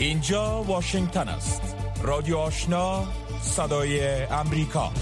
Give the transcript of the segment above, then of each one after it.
اینجا واشنگتن است. رادیو آشنا، صدای امریکا.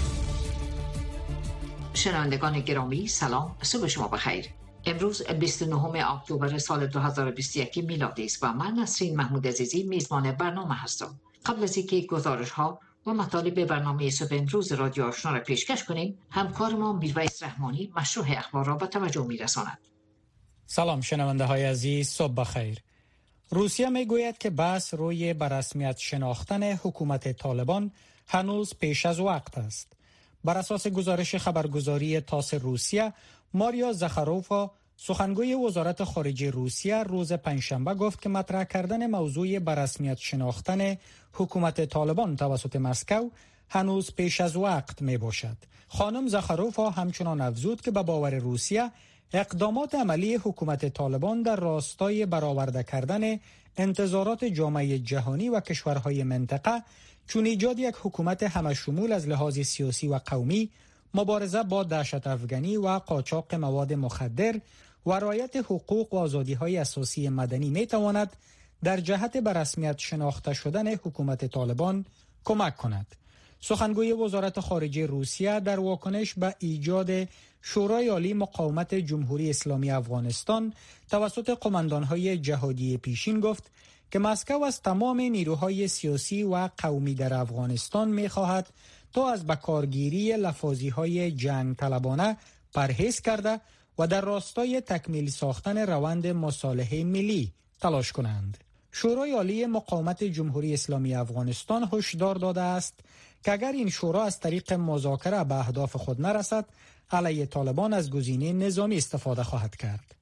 شنوندگان گرامی سلام، صبح شما بخیر. امروز 29 اکتبر سال 2021 میلادی است و من نسرین محمود عزیزی میزبان برنامه هستم. قبل از اینکه گزارش ها و مطالب برنامه صبح امروز رادیو آشنا را پیشکش کنیم، همکار ما میرویس رحمانی مشروع اخبار را به توجه میرساند. سلام شنونده های عزیز، صبح بخیر. روسیه میگوید که بحث روی به رسمیت شناختن حکومت طالبان هنوز پیش از وقت است. بر اساس گزارش خبرگزاری تاس روسیه، ماریا زخاروفا، سخنگوی وزارت خارجه روسیه، روز پنجشنبه گفت که مطرح کردن موضوع به رسمیت شناختن حکومت طالبان توسط مسکو هنوز پیش از وقت می باشد. خانم زخاروفا همچنان افزود که به باور روسیه اقدامات عملی حکومت طالبان در راستای برآورده کردن انتظارات جامعه جهانی و کشورهای منطقه چون ایجاد یک حکومت همه‌شمول از لحاظ سیاسی و قومی، مبارزه با دهشت افغانی و قاچاق مواد مخدر و رعایت حقوق و آزادی‌های اساسی مدنی می‌تواند در جهت به رسمیت شناخته شدن حکومت طالبان کمک کند. سخنگوی وزارت خارجه روسیه در واکنش به ایجاد شورای عالی مقاومت جمهوری اسلامی افغانستان توسط قماندان‌های جهادی پیشین گفت که مسکو از تمام نیروهای سیاسی و قومی در افغانستان می‌خواهد تا از بکارگیری لفاظی‌های جنگ طلبانه پرهیز کرده و در راستای تکمیل ساختن روند مصالحه ملی تلاش کنند. شورای عالی مقاومت جمهوری اسلامی افغانستان هشدار داده است که اگر این شورا از طریق مذاکره به اهداف خود نرسد، علیه طالبان از گزینه نظامی استفاده خواهد کرد.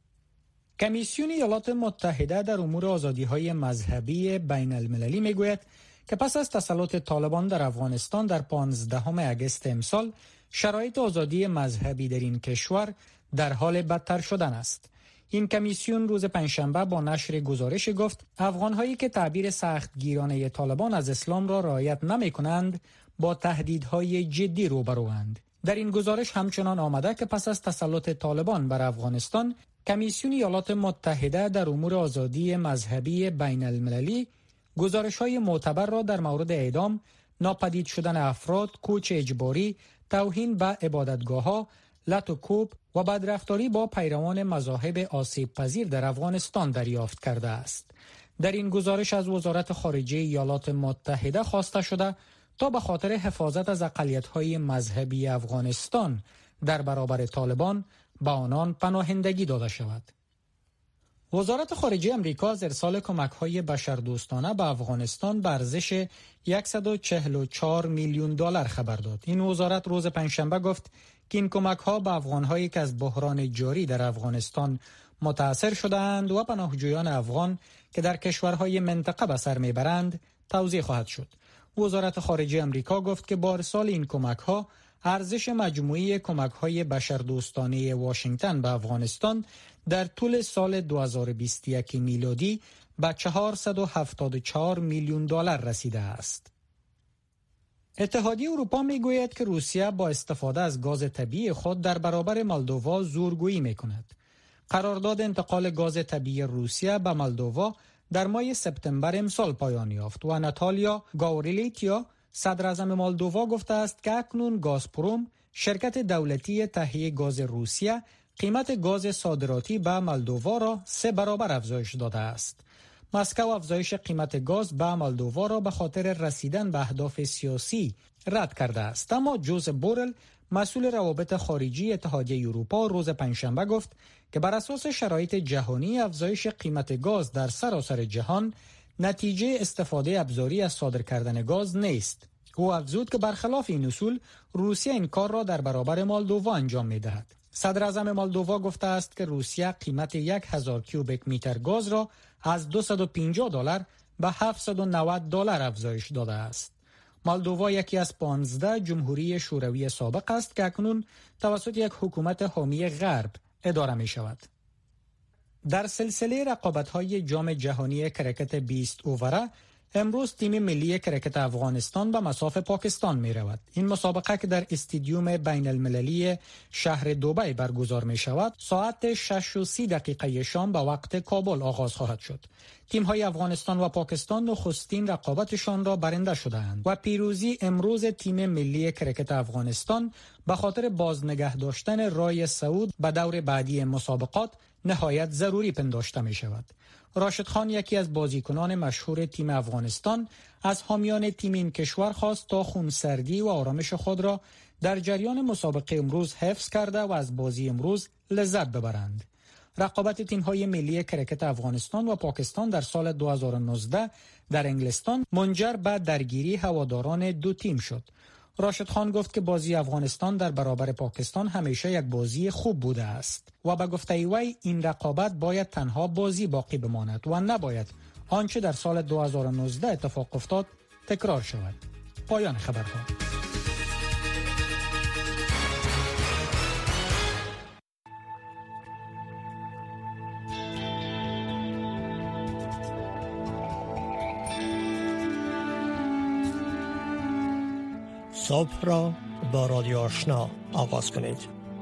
کمیسیون ایالات متحده در امور آزادی‌های مذهبی بین المللی میگوید که پس از تسلط طالبان در افغانستان در 15 اگست امسال، شرایط آزادی مذهبی در این کشور در حال بدتر شدن است. این کمیسیون روز پنجشنبه با نشر گزارش گفت افغان‌هایی که تعبیر سختگیرانه طالبان از اسلام را رعایت نمی‌کنند با تهدیدهای جدی روبروند. در این گزارش همچنان آمده که پس از تسلط طالبان بر افغانستان، کمیسیون ایالات متحده در امور آزادی مذهبی بین المللی گزارش‌های معتبر را در مورد اعدام، ناپدید شدن افراد، کوچ اجباری، توهین به عبادتگاه‌ها، لط و کوب و بدرفتاری با پیروان مذاهب آسیب پذیر در افغانستان دریافت کرده است. در این گزارش از وزارت خارجه ایالات متحده خواسته شده تا به خاطر حفاظت از اقلیت‌های مذهبی افغانستان در برابر طالبان به آنان پناهندگی داده شود. وزارت خارجه امریکا از ارسال کمک‌های بشردوستانه به افغانستان به ارزش 144 میلیون دلار خبر داد. این وزارت روز پنجشنبه گفت که این کمک‌ها به افغان‌هایی که از بحران جاری در افغانستان متاثر شده‌اند و پناهجویان افغان که در کشورهای منطقه به سر میبرند توزیع خواهد شد. وزارت خارجه امریکا گفت که با ارسال این کمک‌ها ارزش مجموعی کمک‌های بشردوستانه واشنگتن به افغانستان در طول سال 2021 میلادی به 474 میلیون دلار رسیده است. اتحادیه اروپا میگوید که روسیه با استفاده از گاز طبیعی خود در برابر مولدووا زورگویی میکند. قرارداد انتقال گاز طبیعی روسیه به مولدووا در ماه سپتامبر امسال پایان یافت و ناتالیا گاوریلیتیا، صدر اعظم مولدووا، گفته است که اکنون گازپروم، شرکت دولتی تهیه گاز روسیه، قیمت گاز صادراتی به مولدووا را 3 برابر افزایش داده است. مسکو افزایش قیمت گاز به مولدووا را به خاطر رسیدن به اهداف سیاسی رد کرده است. اما جوزف بورل، مسئول روابط خارجی اتحادیه اروپا، روز پنجشنبه گفت که بر اساس شرایط جهانی افزایش قیمت گاز در سراسر جهان نتیجه استفاده ابزاری از صادر کردن گاز نیست. او افزود که برخلاف این اصول، روسیه این کار را در برابر مولدووا انجام می‌دهد. صدر اعظم مولدووا گفته است که روسیه قیمت 1000 کیوبیک متر گاز را از 250 دلار به 790 دلار افزایش داده است. مولدووا یکی از 15 جمهوری شوروی سابق است که اکنون توسط یک حکومت حامی غرب اداره می شود. در سلسله رقابت‌های جام جهانی کرکت 20 اووره، امروز تیم ملی کرکت افغانستان به مصاف پاکستان می رود. این مسابقه که در استادیوم بین المللی شهر دبی برگزار می شود، ساعت 6:30 شام به وقت کابل آغاز خواهد شد. تیم های افغانستان و پاکستان نخستین رقابتشان را برنده شدند و پیروزی امروز تیم ملی کرکت افغانستان به خاطر بازنگه داشتن رای صعود به دور بعدی مسابقات نهایت ضروری پنداشته می شود. راشد خان، یکی از بازیکنان مشهور تیم افغانستان، از حامیان تیم این کشور خواست تا خونسردی و آرامش خود را در جریان مسابقه امروز حفظ کرده و از بازی امروز لذت ببرند. رقابت تیم‌های ملی کرکت افغانستان و پاکستان در سال 2019 در انگلستان منجر به درگیری هواداران دو تیم شد. راشد خان گفت که بازی افغانستان در برابر پاکستان همیشه یک بازی خوب بوده است و به گفته وی این رقابت باید تنها بازی باقی بماند و نباید آنچه در سال 2019 اتفاق افتاد تکرار شود. پایان خبرها. صبح را با رادیو آشنا آغاز کنید.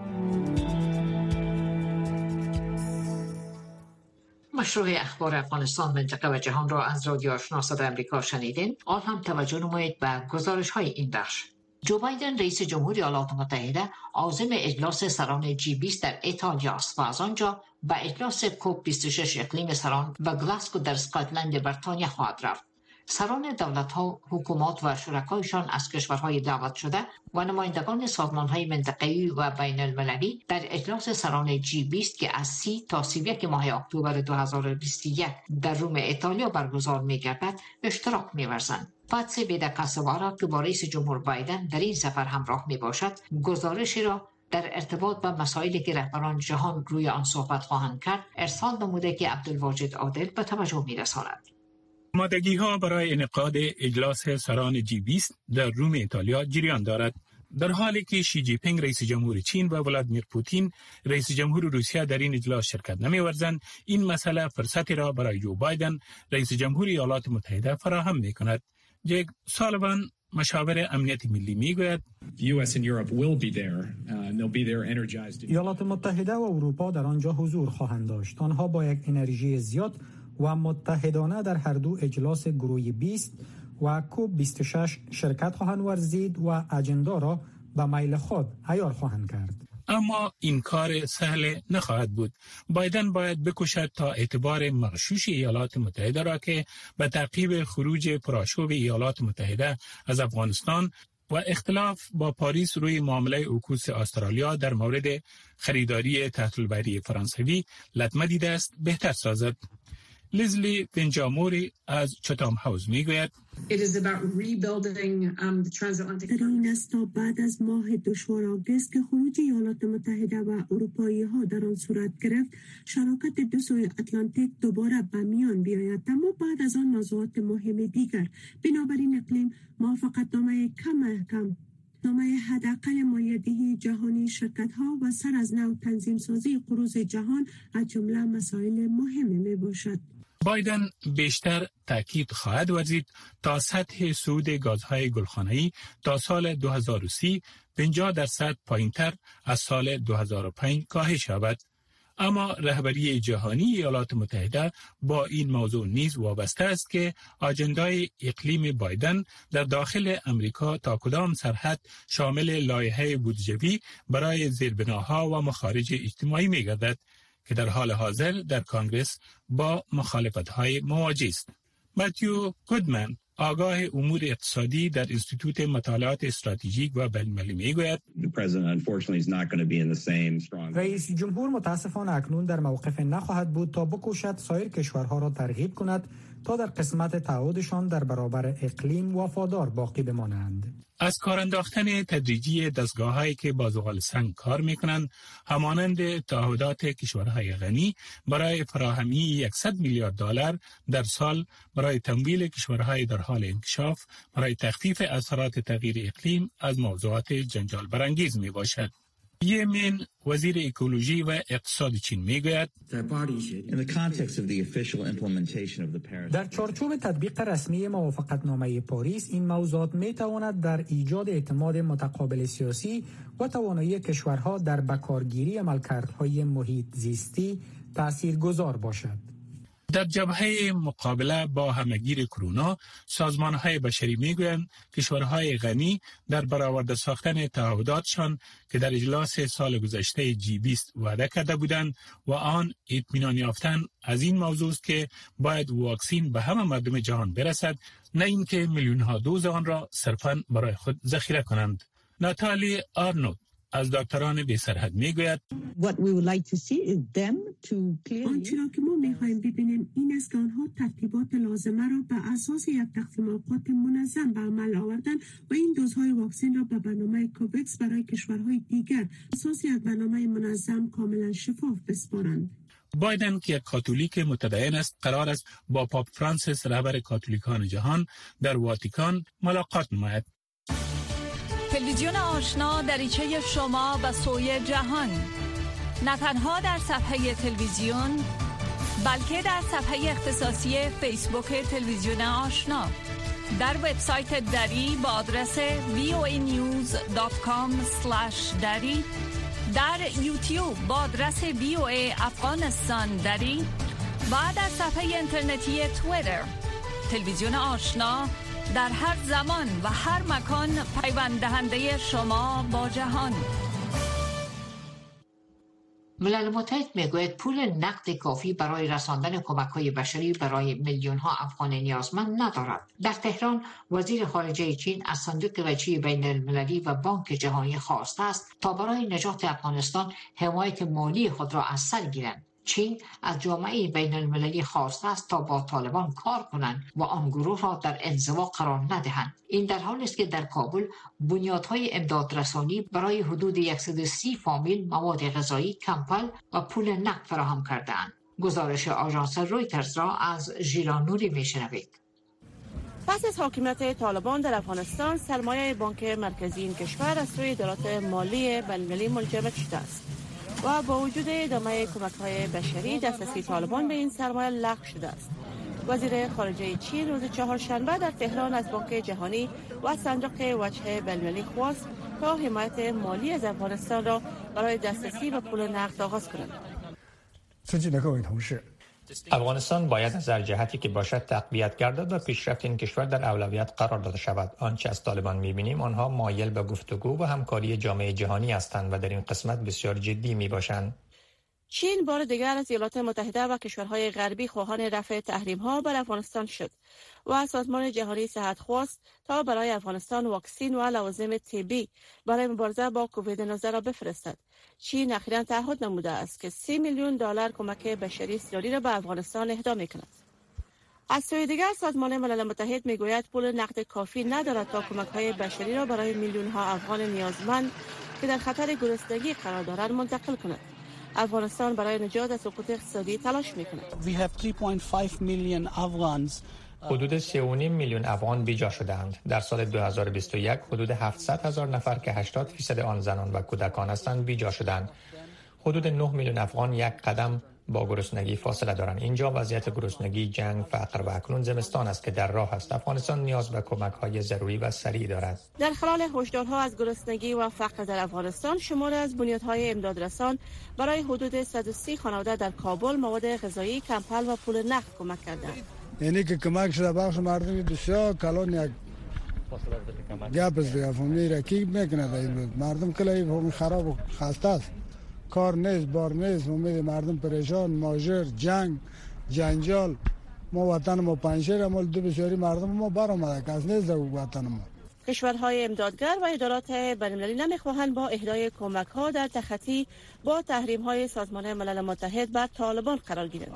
مشروع اخبار افغانستان، منطقه و جهان را از رادیو آشنا صدای آمریکا شنیدین. آن هم توجه نمایید به گزارش های این بخش. جو بایدن رئیس جمهوری ایالات متحده عازم اجلاس سران G20 در ایتالیا است و از آنجا به اجلاس کوپ 26 اقلیم سران و گلاسگو در اسکاتلند بریتانیا خواهد رفت. سران دولت‌ها، حکومات و شرکایشان از کشورهای دعوت شده و نمایندگان سازمان‌های منطقه‌ای و بین المللی در اجلاس سران G20 که از 30 تا 31 ماه اکتبر 2021 در روم ایتالیا برگزار می‌گردد اشتراک می‌ورزند. فاتسی بیدکاسوارا که با رئیس جمهور بایدن در این سفر همراه میباشد، گزارشی را در ارتباط با مسائلی که رهبران جهان روی آن صحبت خواهند کرد ارسال نموده که عبدالواجد عادل به توجه می‌رساند. آمادگی‌ها برای انعقاد اجلاس سران G20 در روم ایتالیا جریان دارد، در حالی که شی جی پینگ رئیس جمهور چین و ولادیمیر پوتین رئیس جمهور روسیه در این اجلاس شرکت نمی‌ورزند. این مسئله فرصتی را برای جو بایدن رئیس جمهور ایالات متحده فراهم می‌کند. جک سالیوان، مشاور امنیت ملی، میگوید ایالات متحده و اروپا در آنجا حضور خواهند داشت. آنها با یک انرژی زیاد و متحدانه در هر دو اجلاس گروه 20 و کوپ 26 شرکت خواهند ورزید و اجندا را به میل خود عیار خواهند کرد. اما این کار سهل نخواهد بود. بایدن باید بکوشد تا اعتبار مغشوش ایالات متحده را که به تعقیب خروج پرآشوب ایالات متحده از افغانستان و اختلاف با پاریس روی معامله اوکوس استرالیا در مورد خریداری تحت‌البحری فرانسوی لطمه دیده است بهتر سازد. لیزلی بنجاموری از چتام هاوس میگوید در این است تا بعد از ماه دشوار آگوست که خروج ایالات متحده و اروپایی ها در آن صورت گرفت، شراکت دو سوی اتلانتیک دوباره به میان بیاید، اما بعد از آن موضوعات مهم دیگر. بنابراین اقلیم، موافقتنامه کم نامه حداقل مایه‌دهی جهانی شرکت‌ها و سر از نو تنظیم سازی قروض جهان از جمله مسائل مهم میباشد. بایدن بیشتر تاکید خواهد ورزید تا سطح صعود گازهای گلخانه‌ای تا سال 2030 50% پایین‌تر از سال 2005 کاهش یابد. اما رهبری جهانی ایالات متحده با این موضوع نیز وابسته است که آجندای اقلیم بایدن در داخل امریکا تا کدام سرحد شامل لایحه بودجه‌ای برای زیربناها و مخارج اجتماعی می‌گردد که در حال حاضر در کانگرس با مخالفت‌های مواجه است. متیو گودمن، آگاه امور اقتصادی در انستیتوت مطالعات استراتژیک و بین‌المللی میگوید رئیس جمهور متاسفانه اکنون در موقف نخواهد بود تا بکوشد سایر کشورها را ترغیب کند تا در قسمت تعهدشان در برابر اقلیم وفادار باقی بمانند. از کار انداختن تدریجی دستگاه‌هایی که با زغال سنگ کار می‌کنند، همانند تعهدات کشورهای غنی برای فراهمی $100 میلیارد در سال برای تمویل کشورهای در حال انکشاف برای تخفیف اثرات تغییر اقلیم از موضوعات جنجال برانگیز میباشد. یه من وزیر اکولوژی و اقتصاد چین میگوید در چارچوب تطبیق رسمی موافقتنامه پاریس این موضوعات می تواند در ایجاد اعتماد متقابل سیاسی و توانایی کشورها در بکارگیری عملکردهای محیط زیستی تاثیرگذار باشد. در جبهه مقابله با همهگیر کرونا، سازمان‌های بشری میگویند کشورهای غنی در برآورده ساختن تعهداتشان که در اجلاس سال گذشته G20 وعده کرده بودند و آن اطمینان یافتن از این موضوع است که باید واکسین به همه مردم جهان برسد، نه اینکه میلیون‌ها دوز آن را صرفاً برای خود ذخیره کنند. ناتالی آرنولد از دکتران بی سرحد میگوید آنچه را که ما می‌خواهیم ببینیم این است که آنها ترتیبات لازمه را به اساس یک تقسیم اوقات منظم به عمل آوردن و این دوزهای واکسن را به برنامه کووکس برای کشورهای دیگر اساس یک برنامه منظم کاملا شفاف بسپارند. بایدن که یک کاتولیک متدین است قرار است با پاپ فرانسیس رهبر کاتولیکان جهان در واتیکان ملاقات نماید. تلویزیون آشنا دریچه شما به سوی جهان، نه تنها در صفحه تلویزیون بلکه در صفحه اختصاصی فیسبوک تلویزیون آشنا، در وبسایت دری با آدرس voanews.com/dari، در یوتیوب با آدرس VOA افغانستان دری و در صفحه اینترنتی توییتر. تلویزیون آشنا در هر زمان و هر مکان پیوند دهنده شما با جهان. ملل متحد میگوید پول نقد کافی برای رساندن کمک‌های بشری برای میلیون‌ها افغان نیازمند ندارد. در تهران وزیر خارجه چین از صندوق وجهی بین المللی و بانک جهانی خواسته است تا برای نجات افغانستان حمایت مالی خود را از سر گیرند. چین از جامعه بین المللی خواسته است تا با طالبان کار کنند و آن گروه را در انزوا قرار ندهند. این در حالی است که در کابل بنیادهای امدادرسانی برای حدود 130 فامیل مواد غذایی، کمپل و پول نقد فراهم کرده‌اند. گزارش آژانس رویترز را از ژیلا نوری میشنوید. پس از حاکمیت طالبان در افغانستان، سرمایه بانک مرکزی این کشور از سوی ادارات مالی بین‌المللی منجمد شده است و با وجود ادامه کمک‌های بشری دسترسی طالبان به این سرمایه لغو شده است. وزیر خارجه چین روز چهارشنبه در تهران از بانک جهانی و صندوق وجه بین‌المللی خواست تا حمایت مالی از افغانستان را برای دسترسی به پول نقد آغاز کنند. افغانستان باید از هر جهتی که باشد تقویت گردد و پیشرفت این کشور در اولویت قرار داده شود. آنچه از طالبان می‌بینیم آنها مایل به گفتگو و همکاری جامعه جهانی هستند و در این قسمت بسیار جدی میباشند. چین بار دیگر از ایالات متحده و کشورهای غربی خواهان رفع تحریم‌ها بر افغانستان شد و سازمان جهانی صحت خواست تا برای افغانستان واکسن و لوازم طبی برای مبارزه با کووید 19 را بفرستد. چین اخیراً تعهد نموده است که 30 میلیون دلار کمک بشری سیاری را به افغانستان اهدا می‌کند. از سوی دیگر سازمان ملل متحد میگوید پول نقد کافی ندارد تا کمک‌های بشری را برای میلیون‌ها افغان نیازمند که در خطر گرسنگی قرار دارند منتقل کند. افغانستان برای نجات از سقوط اقتصادی تلاش می‌کند. حدود 3.5 میلیون افغان بیجا شدند. در سال 2021 حدود 700,000 نفر که 80% آن زنان و کودکان هستند بیجا شدند. حدود 9 میلیون افغان یک قدم با گرسنگی فاصله دارند. اینجا وضعیت گرسنگی، جنگ، فقر و اکنون زمستان است که در راه است. افغانستان نیاز به کمک‌های ضروری و سریع دارد. در خلال هشدارها از گرسنگی و فقر در افغانستان، شماری از بنیادهای امدادرسان برای حدود 130 خانواده در کابل مواد غذایی، کمپل و پول نقد کمک کردند. یعنی که کمک شده بخش مردم بسیار کلان یک گپ است دیگه فهمی رکیب میکنه. مردم کلی فهمی خراب و خسته است، کار نیست، بار نیست، امید مردم پریشان، ماجر، جنگ، جنجال. ما وطن ما پنجشیر عمل دو بسیاری مردم ما برآمده کس نیست در وطن ما. کشورهای امدادگر و ادارات بین‌المللی نمیخواهند با اهدای کمک‌ها در تخطی با تحریم‌های سازمان ملل متحد بر طالبان قرار گیرند.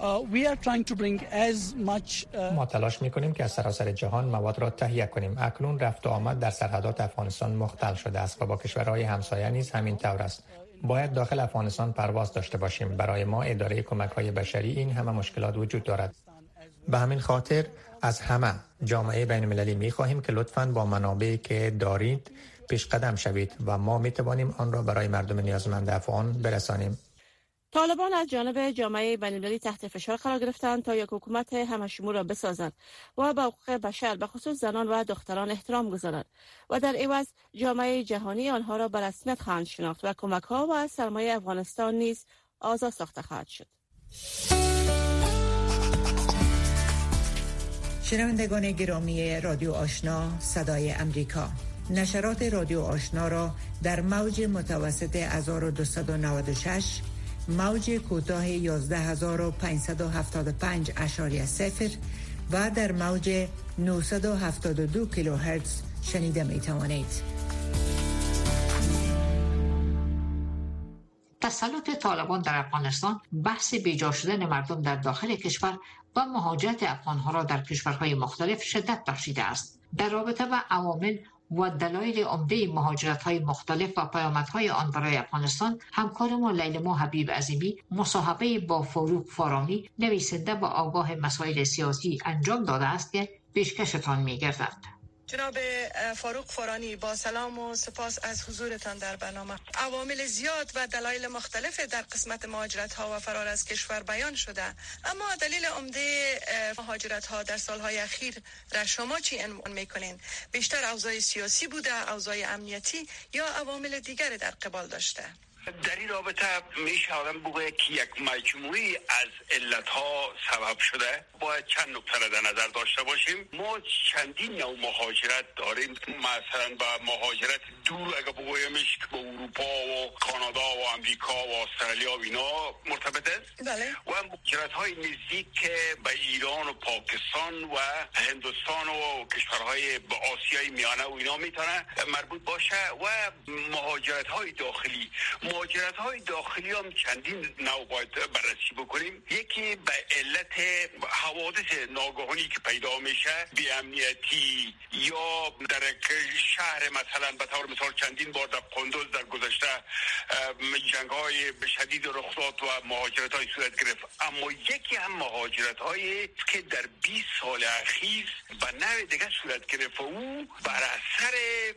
ما تلاش می‌کنیم که از سراسر جهان مواد را تهیه کنیم. اکنون رفت و آمد در سرحدات افغانستان مختل شده است و با کشورهای همسایه نیز همین طور است. باید داخل افغانستان پرواز داشته باشیم. برای ما اداره کمک‌های بشری این همه مشکلات وجود دارد. به همین خاطر از همه جامعه بین‌المللی می‌خواهیم که لطفاً با منابعی که دارید پیش قدم شوید و ما می توانیم آن را برای مردم نیازمند افغان برسانیم. طالبان از جانب جامعه بین‌المللی تحت فشار قرار گرفتند تا یک حکومت همه‌شمول را بسازند و به حقوق بشر به خصوص زنان و دختران احترام گذارند و در عوض جامعه جهانی آنها را به رسمیت خواهند شناخت و کمک‌ها و سرمایه افغانستان نیز آزاد ساخته خواهد شد. شنوندگان گرامی رادیو آشنا صدای امریکا، نشرات رادیو آشنا را در موج متوسط 1296 موج کوتاه 11575.0 و در موج 972 کیلوهرتز شنیده می توانید. تسلط طالبان در افغانستان بحث بیجا شدن مردم در داخل کشور و مهاجرت افغانها را در کشورهای مختلف شدت بخشیده است. در رابطه با عوامل و دلایل عمده مهاجرت‌های مختلف و پیامدهای آن برای افغانستان، همکار ما لیلما حبیب عظیمی مصاحبه با فاروق فارانی، نویسنده و آگاه مسائل سیاسی انجام داده است که پیشکشتان می‌گردد. جناب فاروق فارانی، با سلام و سپاس از حضورتان در برنامه. عوامل زیاد و دلایل مختلف در قسمت مهاجرت ها و فرار از کشور بیان شده، اما دلیل عمده مهاجرت ها در سالهای اخیر را شما چی عنوان میکنین؟ بیشتر اوضاع سیاسی بوده، اوضاع امنیتی یا عوامل دیگر در قبال داشته؟ در این رابطه میشه آدم بگه که یک مجموعی از علتها سبب شده. باید چند نکته را در نظر داشته باشیم. ما چندین نوع مهاجرت داریم. مثلا با مهاجرت دور اگه بگویمش که به اروپا و کانادا و امریکا و استرالیا و اینا مرتبط است. بله. و مهاجرت های نزدیک که به ایران و پاکستان و هندوستان و کشورهای به آسیای میانه و اینا میتونه مربوط باشه. و مهاجرت های داخلی، مهاجرت های داخلی هم چندین نوع باید بررسی بکنیم. یکی به علت حوادث ناگهانی که پیدا میشه، بی‌امنیتی، یا در شهر مثلا به طور مثال چندین بار در قندوز در گذشته جنگ های شدید رخ داد و مهاجرت های صورت گرفت. اما یکی هم مهاجرت هایی که در 20 سال اخیر به نوع دیگه صورت گرفت و او بر اثر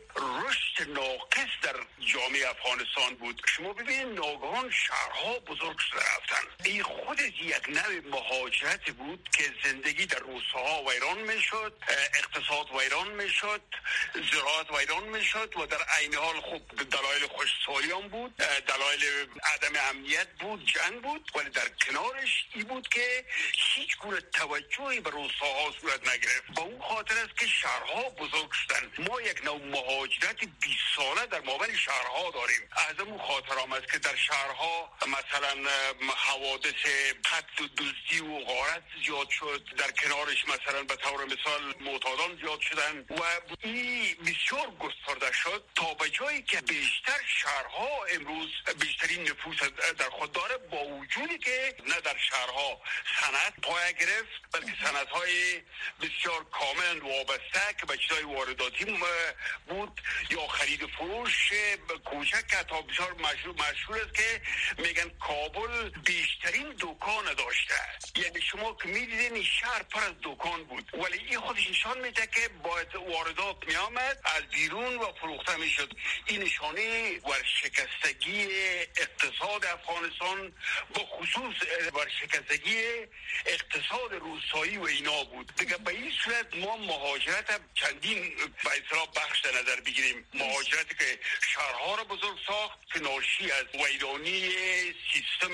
رشد ناقص در جامعه افغانستان بود. شما ببینید ناگهان شهرها بزرگ شده رفتن. این خود یک نوع مهاجرت بود که زندگی در روستاها ویران میشد، اقتصاد ویران میشد، زراعت ویران میشد و در عین حال خب دلایل خشکسالی هم بود، دلایل عدم امنیت بود، جنگ بود، ولی در کنارش این بود که هیچ گونه توجهی به روستاها صورت نگرفت. با اون خاطر است که شهرها بزرگ شدن. ما یک نوع مهاجرت 20 ساله در مابین شهرها داریم. از اون خاطر هم است که در شهرها مثلا حوادث قتل و دزدی و غارت زیاد شد، در کنارش مثلا به طور مثال معتادان زیاد شدن و این بسیار گسترده شد تا به جایی که بیشتر شهرها امروز بیشترین نفوس در خود داره، با وجودی که نه در شهرها صنعت پایه گرفت بلکه صنعت‌های بسیار کامل وابسته که به چیزای وارداتی بود یا خرید و فروش کوچک که تا بسیار مشهور است که میگن کابل بیشترین دکان داشته. یعنی شما که میدیدین شهر پر از دکان بود، ولی این خودش نشان میده که باید واردات میامد از بیرون و فروخته میشد. این نشانه ورشکستگی اقتصاد افغانستان، به خصوص ورشکستگی اقتصاد روستایی و اینا بود. دیگه به این صورت ما مهاجرت چندین به اصطلاح بخش در نظر بگیریم. مهاجرتی که شهرها را بزرگ ساخت که ناشی از ویرانی سیستم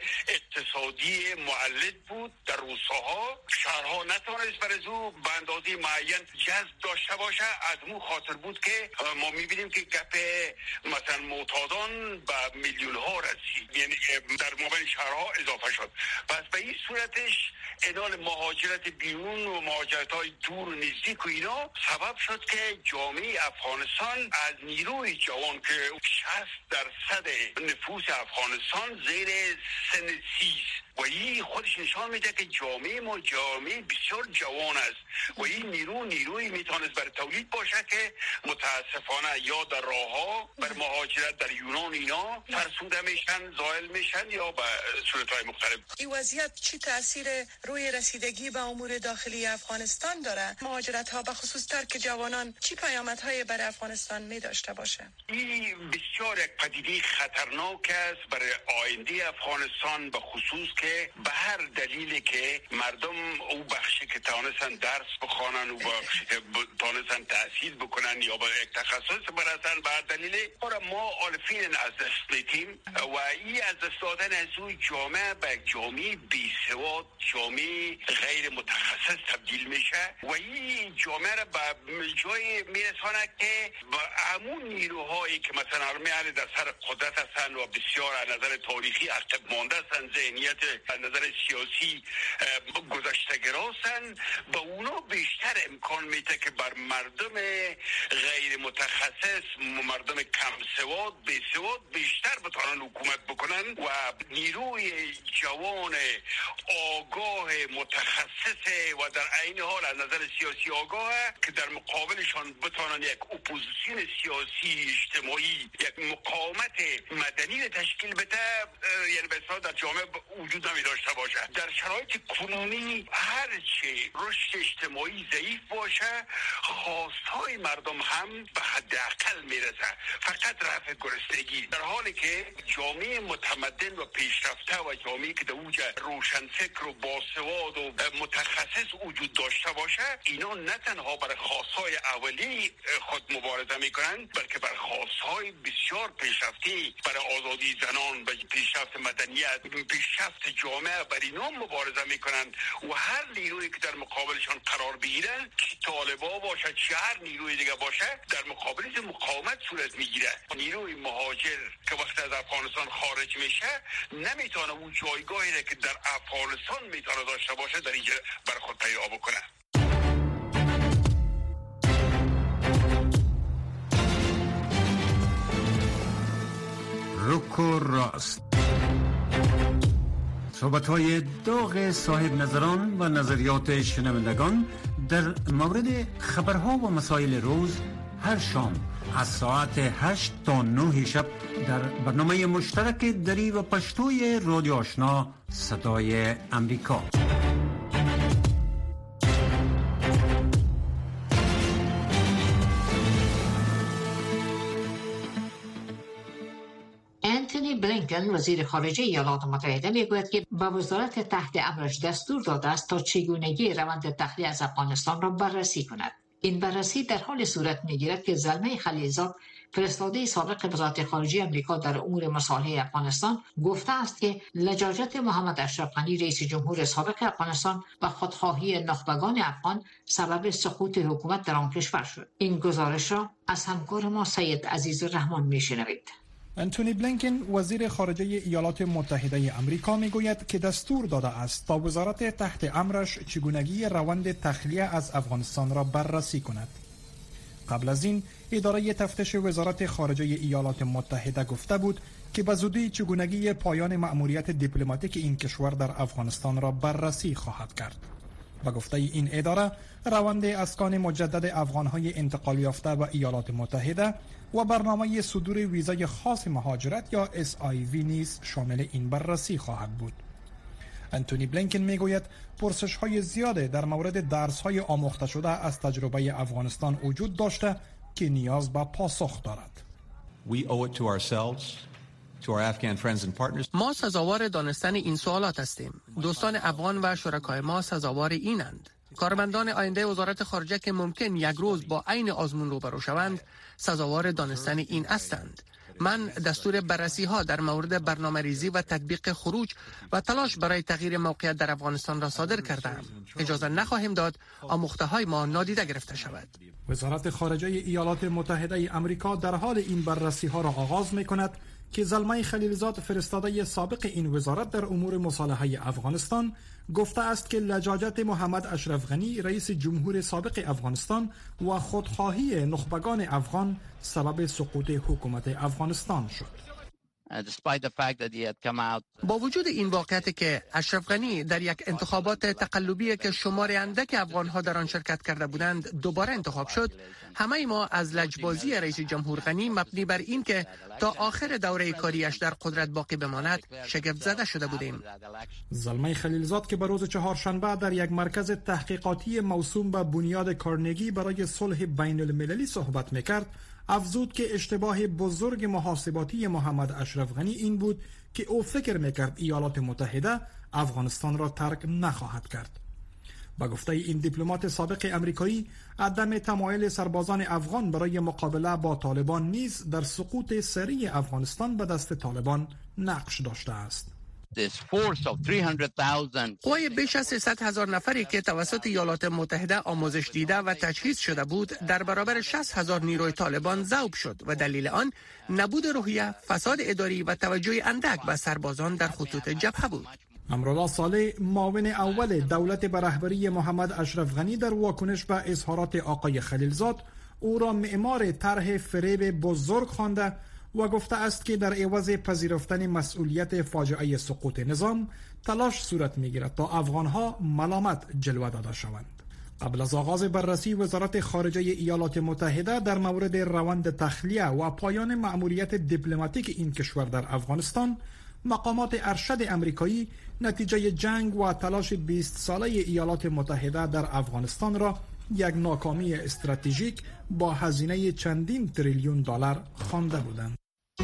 اقتصادی معلق بود در روستاها. شهرها نتوانست برای او به اندازه معین جذب داشته باشه. از اون خاطر بود که ما میبینیم که گپ مثلا معتادان به میلیون ها رسید، یعنی در مابین شهرها اضافه شد. پس به این صورتش انال مهاجرت بیرون و مهاجرت های دور و نزدیک و اینا سبب شد که جامعه افغانستان از نیروی جوان که 60% نفوس افغانستان زیر سن 30 و این خودش نشان میده که جامعه ما جامعه بسیار جوان است و این نیروی میتونست برای تولید باشه که متاسفانه یا در راهها بر مهاجرت در یونان اینا فرسوده میشن، زائل میشن یا به صورتهای مختلف. این وضعیت چی تاثیر روی رسیدگی به امور داخلی افغانستان داره؟ مهاجرت ها به خصوص ترک جوانان چی پیامدهای برای افغانستان می داشته باشه؟ این بسیار یک پدیده خطرناک است برای آینده افغانستان، به خصوص که به هر دلیلی که مردم او بخشی که تانستن درس بخوانن و بخشی که تانستن تحصیل بکنن یا به یک تخصص برسن، به هر دلیلی ما آلفین از دست میدیم و این از دست دادن از اون جامعه به یک جامعه بی‌سواد، جامعه غیر متخصص تبدیل میشه و این جامعه را به جای میرسانه که با همون نیروهایی که مثلا ارمیان در سر قدرت هستند و بسیار از نظر تاریخی عقب مانده هستند، ذهنیت از نظر سیاسی گذشته‌گرا هستند، به اونا بیشتر امکان میده که بر مردم غیر متخصص، مردم کم سواد، بی سواد بیشتر بتونن حکومت بکنن و نیروی جوان آگاه متخصص و در عین حال از نظر سیاسی آگاه که در مقابلشان بتونن یک اپوزیسیون سیاسی اجتماعی، یک مقاومت مدنی تشکیل بده، یعنی به اصطلاح در جامعه وجود نمی داشته باشه. در شرایط کنونی هرچه رشد اجتماعی ضعیف باشه، خواستهای مردم هم به حداقل میرسه، فقط رفع گرسنگی. در حالی که جامعه متمدن و پیشرفته و جامعه که در اوج روشنفکر و باسواد و متخصص وجود داشته باشه، اینا نه تنها برای خواستهای اولی خود مبارزه میکنن، بلکه برای خواستهای بسیار پیشرفتی، برای آزادی زنان، برای پیشرفت مدنیت، پیشرفت جامعه، برای اینا مبارزه میکنن و هر نیرویی که در مقابلشان قرار بگیرن، چه طالبا باشه چه هر نیروی دیگه باشه، در مقابلش مقاومت صورت میگیره. نیروی مهاجر که وقتی از افغانستان خارج میشه نمیتونه اون جایگاهی که در افغانستان میتونه داشته باشه در اینجا بر خود پیدا بکنه. رک و راست، صحبت‌های داغ صاحب نظران و نظریات شنوندگان در مورد خبرها و مسائل روز هر شام از ساعت 8 تا 9 شب در برنامه مشترک دری و پشتوی رادیو آشنا صدای امریکا. انتونی بلینکن وزیر خارجه ایالات متحده میگوید که به وزارت تحت امرش دستور داده است تا چگونگی روند تخلیه از افغانستان را بررسی کند. این بررسی در حال صورت میگیرد که زلمه خلیلزاد، فرستاده سابق وزارت خارجه آمریکا در امور مصالح افغانستان، گفته است که لجاجت محمد اشرف غنی رئیس جمهور سابق افغانستان و خودخواهی نخبگان افغان سبب سقوط حکومت در آن کشور شد. این گزارش را از همکار ما سید عزیزالرحمن میشنوید. انتونی بلینکن وزیر خارجه ایالات متحده آمریکا میگوید که دستور داده است تا وزارت تحت امرش چگونگی روند تخلیه از افغانستان را بررسی کند. قبل از این اداره تفتیش وزارت خارجه ایالات متحده گفته بود که به زودی چگونگی پایان مأموریت دیپلماتیک این کشور در افغانستان را بررسی خواهد کرد. به گفته این اداره، روند اسکان مجدد افغانهای انتقال یافته به ایالات متحده و برنامه صدور ویزای خاص مهاجرت یا SIV نیز شامل این بررسی خواهد بود. انتونی بلینکن میگوید پرسش‌های زیاده در مورد درس‌های آموخته شده از تجربه افغانستان وجود داشته که نیاز به پاسخ دارد. ما سزاوار دانستن این سوالات هستیم. دوستان افغان و شرکای ما سزاوار اینند. کارمندان آینده وزارت خارجه که ممکن یک روز با عین آزمون روبرو شوند سزاوار دانستن این هستند. من دستور بررسی ها در مورد برنامه ریزی و تطبیق خروج و تلاش برای تغییر موقعیت در افغانستان را صادر کردم. اجازه نخواهیم داد آموخته های ما نادیده گرفته شود. وزارت خارجه ایالات متحده آمریکا در حال این بررسی ها را آغاز می کند که زلمه خلیلزاد، فرستاده سابق این وزارت در امور مصالحه افغانستان، گفته است که لجاجت محمد اشرف غنی رئیس جمهور سابق افغانستان و خودخواهی نخبگان افغان سبب سقوط حکومت افغانستان شد. با وجود این واقعیت که اشرف غنی در یک انتخابات تقلبی که شمار اندک افغان‌ها در آن شرکت کرده بودند دوباره انتخاب شد، همه ما از لجبازی رئیس جمهور غنی مبنی بر این که تا آخر دوره کاریش در قدرت باقی بماند شگفت زده شده بودیم. زلمه خلیلزاد که به روز چهارشنبه در یک مرکز تحقیقاتی موسوم به بنیاد کارنگی برای صلح بین المللی صحبت میکرد، افزود که اشتباه بزرگ محاسباتی محمد اشرف غنی این بود که او فکر میکرد ایالات متحده افغانستان را ترک نخواهد کرد. با گفته این دیپلمات سابق امریکایی، عدم تمایل سربازان افغان برای مقابله با طالبان نیز در سقوط سریع افغانستان به دست طالبان نقش داشته است. قوای بیش از 300,000 نفری که توسط ایالات متحده آموزش دیده و تجهیز شده بود در برابر 60,000 نیروی طالبان ذوب شد و دلیل آن نبود روحیه، فساد اداری و توجه اندک به سربازان در خطوط جبهه بود. امرالله صالح، معاون اول دولت به رهبری محمد اشرف غنی، در واکنش به اظهارات آقای خلیلزاد او را معمار طرح فریب بزرگ خوانده و گفته است که در عوض پذیرفتن مسئولیت فاجعه سقوط نظام تلاش صورت می‌گیرد تا افغان‌ها ملامت جلوه داده شوند. قبل از آغاز بررسی وزارت خارجه ایالات متحده در مورد روند تخلیه و پایان مأموریت دیپلماتیک این کشور در افغانستان، مقامات ارشد امریکایی نتیجه جنگ و تلاش 20 ساله ایالات متحده در افغانستان را یک ناکامی استراتژیک با هزینه چندین تریلیون دلار خوانده بودند.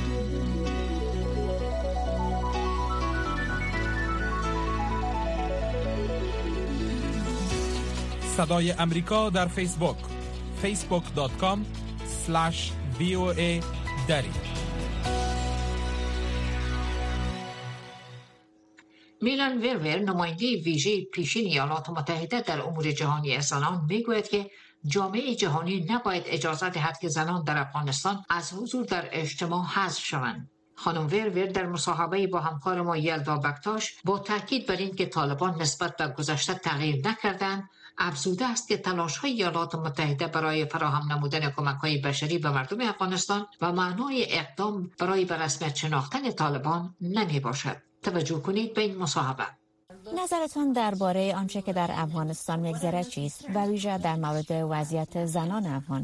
صدای امریکا در فیسبوک facebook.com/VOA دری. میلان ورور، نماینده ویژه پیشین ایالات متحده در امور جهانی زنان، میگوید که جامعه جهانی نباید اجازه دهد که زنان در افغانستان از حضور در اجتماع حذف شوند. خانم ورور در مصاحبه با همکار ما یلدا بکتاش با تاکید بر این که طالبان نسبت به گذشته تغییر نکردند، افزوده است که تلاش‌های ایالات متحده برای فراهم نمودن کمک‌های بشری به مردم افغانستان و معنای اقدام برای به رسمیت شناختن طالبان نمی‌باشد. توجه کنید به این مصاحبه. نظرتان درباره آنچه که در افغانستان می‌گذرد چیست و ویژه در مورد وضعیت زنان افغان؟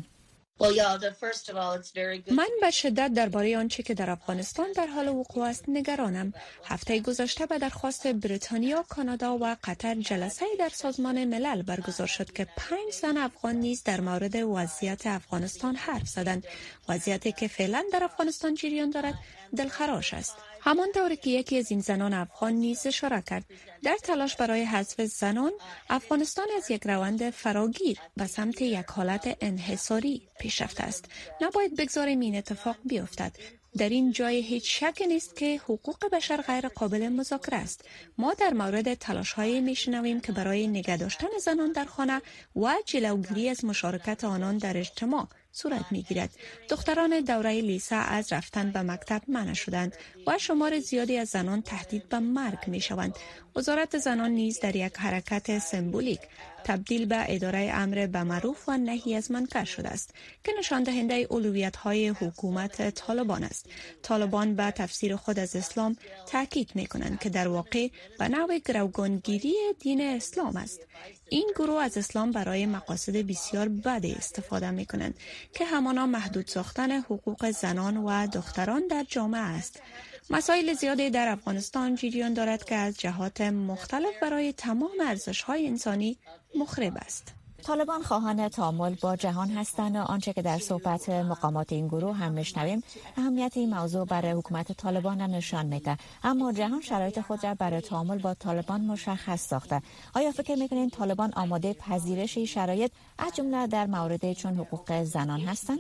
من به شدت درباره آنچه که در افغانستان در حال وقوع است نگرانم. هفته گذشته به درخواست بریتانیا، کانادا و قطر جلسه در سازمان ملل برگزار شد که 5 زن افغان نیز در مورد وضعیت افغانستان حرف زدند. وضعیتی که فعلا در افغانستان جریان دارد دلخراش است. همانطور که یکی از این زنان افغان نیز اشاره کرد، در تلاش برای حذف زنان، افغانستان از یک روند فراگیر و سمت یک حالت انحصاری پیش رفته است. نباید بگذاریم این اتفاق بیفتد. در این جای هیچ شک نیست که حقوق بشر غیر قابل مذاکره است. ما در مورد تلاش‌هایی میشنویم که برای نگه داشتن زنان در خانه و جلوگیری از مشارکت آنان در اجتماع صورت میگیرد. دختران دوره لیسه از رفتن به مکتب منع شدند و شمار زیادی از زنان تهدید به مرگ میشوند. وزارت زنان نیز در یک حرکت سمبولیک تبدیل به اداره امر به معروف و نهی از منکر شده است که نشان دهنده اولویت‌های حکومت طالبان است. طالبان به تفسیر خود از اسلام تاکید می‌کنند که در واقع به نوع گروگانگیری دین اسلام است. این گروه از اسلام برای مقاصد بسیار بدی استفاده می‌کنند که همانا محدود ساختن حقوق زنان و دختران در جامعه است. مسائل زیادی در افغانستان جریان دارد که از جهات مختلف برای تمام ارزش‌های انسانی مخرب است. طالبان خواهان تعامل با جهان هستند و آنچه که در صحبت مقامات این گروه هم میشنویم اهمیت این موضوع برای حکومت طالبان هم نشان میده. اما جهان شرایط خود را برای تعامل با طالبان مشخص ساخته. آیا فکر میکنید طالبان آماده پذیرش این شرایط از جمله در مورد چون حقوق زنان هستند؟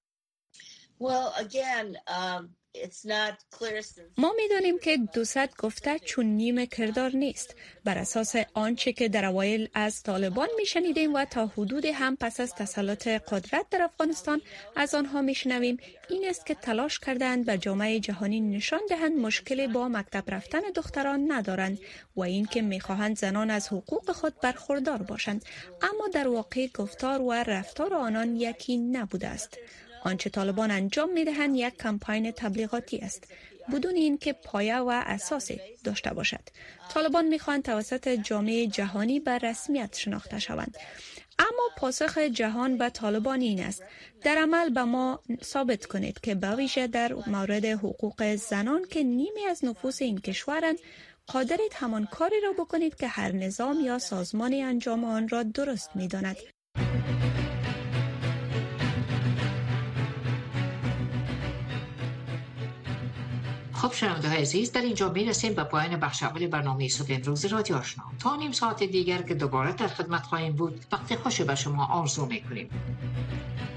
ما می‌دانیم که 200 گفته چون نیم کردار نیست. بر اساس آنچه که در اوایل از طالبان میشنیدیم و تا حدود هم پس از تسلط قدرت در افغانستان از آنها میشنویم، این است که تلاش کردند به جامعه جهانی نشان دهند مشکلی با مکتب رفتن دختران ندارند و این که میخواهند زنان از حقوق خود برخوردار باشند، اما در واقع گفتار و رفتار آنان یکی نبوده است. آنچه طالبان انجام میدهند یک کمپاین تبلیغاتی است. بدون اینکه پایه و اساسی داشته باشد. طالبان میخواهند توسط جامعه جهانی به رسمیت شناخته شوند. اما پاسخ جهان به طالبان این است: در عمل به ما ثابت کنید که به ویژه در مورد حقوق زنان که نیمی از نفوس این کشورند قادرید همان کاری را بکنید که هر نظام یا سازمانی انجام آن را درست می‌داند. خب شنونده‌های عزیز، در اینجا میرسیم به پایان بخش اول برنامه صبح امروز رادیو آشنا. تا نیم ساعت دیگر که دوباره در خدمت خواهیم بود، وقت خوش به شما آرزو میکنیم.